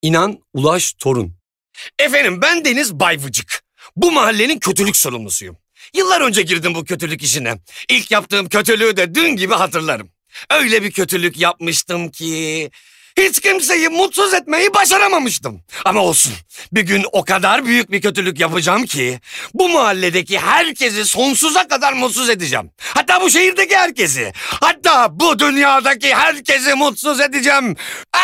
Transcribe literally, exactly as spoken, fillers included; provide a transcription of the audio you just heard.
İnan Ulaş Torun. Efendim ben Deniz Bayvıcık. Bu mahallenin kötülük sorumlusuyum. Yıllar önce girdim bu kötülük işine. İlk yaptığım kötülüğü de dün gibi hatırlarım. Öyle bir kötülük yapmıştım ki... Hiç kimseyi mutsuz etmeyi başaramamıştım. Ama olsun. Bir gün o kadar büyük bir kötülük yapacağım ki... Bu mahalledeki herkesi sonsuza kadar mutsuz edeceğim. Hatta bu şehirdeki herkesi. Hatta bu dünyadaki herkesi mutsuz edeceğim.